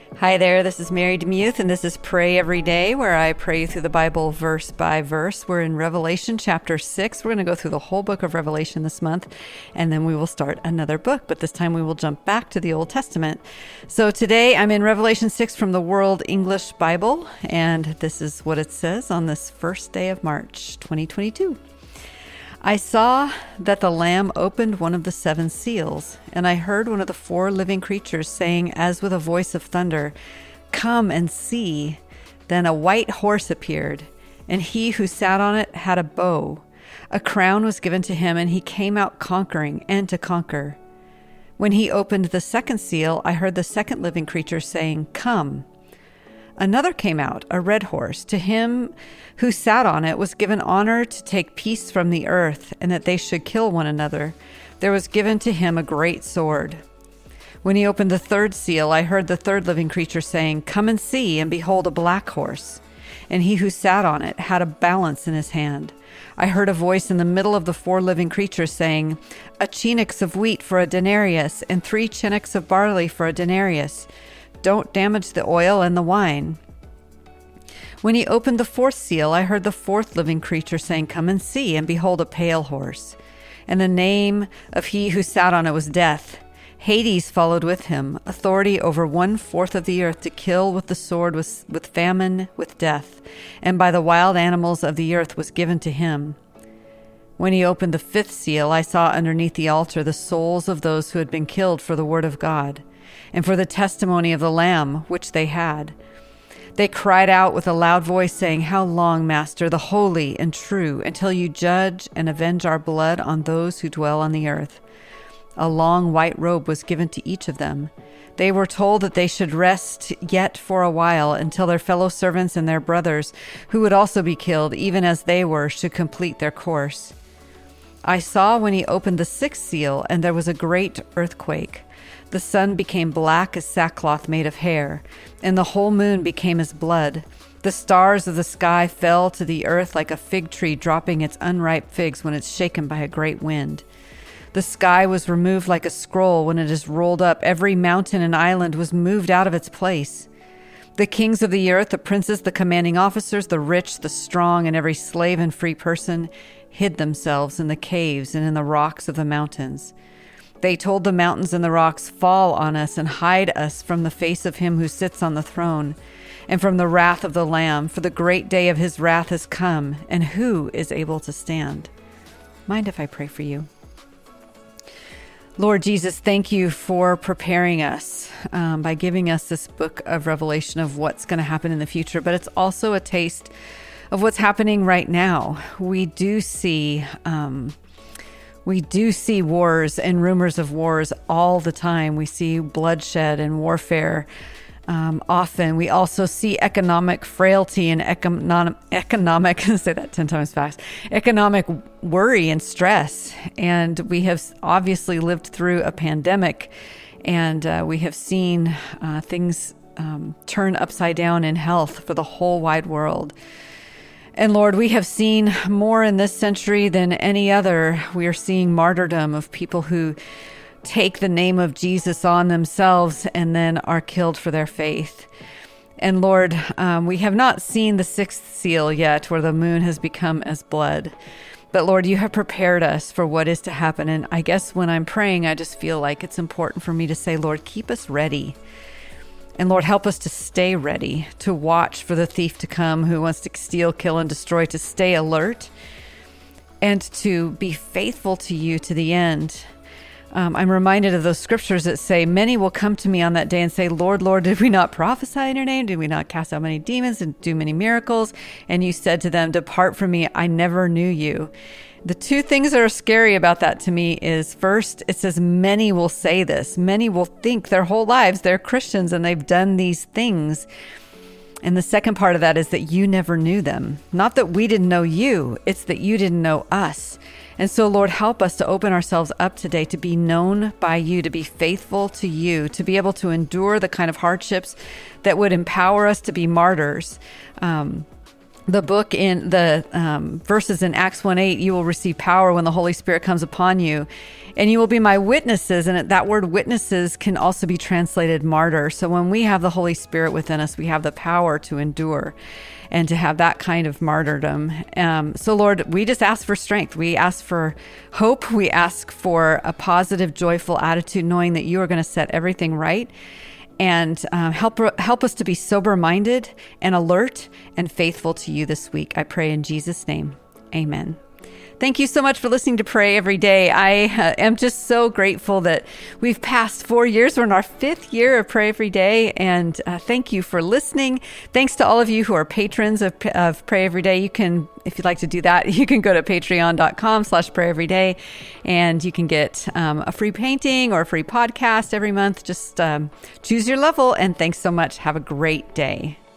Hi there, this is Mary DeMuth, and this is Pray Every Day, where I pray through the Bible verse by verse. We're in Revelation chapter 6. We're going to go through the whole book of Revelation this month, and then we will start another book, but this time we will jump back to the Old Testament. So today I'm in Revelation 6 from the World English Bible, and this is what it says on this first day of March 2022. I saw that the Lamb opened one of the seven seals, and I heard one of the four living creatures saying, as with a voice of thunder, "Come and see." Then a white horse appeared, and he who sat on it had a bow. A crown was given to him, and he came out conquering and to conquer. When he opened the second seal, I heard the second living creature saying, "Come." Another came out, a red horse. To him who sat on it was given honor to take peace from the earth, and that they should kill one another. There was given to him a great sword. When he opened the third seal, I heard the third living creature saying, "Come and see," and behold, a black horse. And he who sat on it had a balance in his hand. I heard a voice in the middle of the four living creatures saying, "A chenax of wheat for a denarius, and 3 chenax of barley for a denarius. Don't damage the oil and the wine." When he opened the fourth seal, I heard the fourth living creature saying, "Come and see," and behold, a pale horse. And the name of he who sat on it was Death. Hades followed with him, authority over 1/4 of the earth to kill with the sword, with famine, with death, and by the wild animals of the earth was given to him. When he opened the fifth seal, I saw underneath the altar the souls of those who had been killed for the word of God and for the testimony of the Lamb which they had. They cried out with a loud voice, saying, "How long, Master, the holy and true, until you judge and avenge our blood on those who dwell on the earth?" A long white robe was given to each of them. They were told that they should rest yet for a while until their fellow servants and their brothers, who would also be killed, even as they were, should complete their course. I saw when he opened the sixth seal, and there was a great earthquake. The sun became black as sackcloth made of hair, and the whole moon became as blood. The stars of the sky fell to the earth like a fig tree dropping its unripe figs when it's shaken by a great wind. The sky was removed like a scroll when it is rolled up. Every mountain and island was moved out of its place. The kings of the earth, the princes, the commanding officers, the rich, the strong, and every slave and free person hid themselves in the caves and in the rocks of the mountains. They told the mountains and the rocks, "Fall on us and hide us from the face of him who sits on the throne and from the wrath of the Lamb, for the great day of his wrath has come, and who is able to stand?" Mind if I pray for you? Lord Jesus, thank you for preparing us by giving us this book of Revelation of what's going to happen in the future, but it's also a taste of what's happening right now. We do see wars and rumors of wars all the time. We see bloodshed and warfare often. We also see economic frailty and economic say that 10 times fast, economic worry and stress. And we have obviously lived through a pandemic, and we have seen things turn upside down in health for the whole wide world. And Lord, we have seen more in this century than any other. We are seeing martyrdom of people who take the name of Jesus on themselves and then are killed for their faith. And Lord, we have not seen the sixth seal yet, where the moon has become as blood. But Lord, you have prepared us for what is to happen. And I guess when I'm praying, I just feel like it's important for me to say, Lord, keep us ready. And Lord, help us to stay ready, to watch for the thief to come who wants to steal, kill, and destroy, to stay alert, and to be faithful to you to the end. I'm reminded of those scriptures that say, "Many will come to me on that day and say, 'Lord, Lord, did we not prophesy in your name? Did we not cast out many demons and do many miracles?' And you said to them, 'Depart from me, I never knew you.'" The two things that are scary about that to me is, first, it says many will say this. Many will think their whole lives they're Christians and they've done these things. And the second part of that is that you never knew them. Not that we didn't know you, it's that you didn't know us. And so, Lord, help us to open ourselves up today to be known by you, to be faithful to you, to be able to endure the kind of hardships that would empower us to be martyrs. the book in the verses in Acts 1:8, you will receive power when the Holy Spirit comes upon you, and you will be my witnesses. And that word witnesses can also be translated martyr. So when we have the Holy Spirit within us, we have the power to endure and to have that kind of martyrdom. So Lord, we just ask for strength. We ask for hope. We ask for a positive, joyful attitude, knowing that you are going to set everything right. And help us to be sober-minded and alert and faithful to you this week. I pray in Jesus' name. Amen. Thank you so much for listening to Pray Every Day. I am just so grateful that we've passed 4 years. We're in our 5th year of Pray Every Day. And thank you for listening. Thanks to all of you who are patrons of Pray Every Day. You can, if you'd like to do that, you can go to patreon.com/prayeveryday, and you can get a free painting or a free podcast every month. Just choose your level. And thanks so much. Have a great day.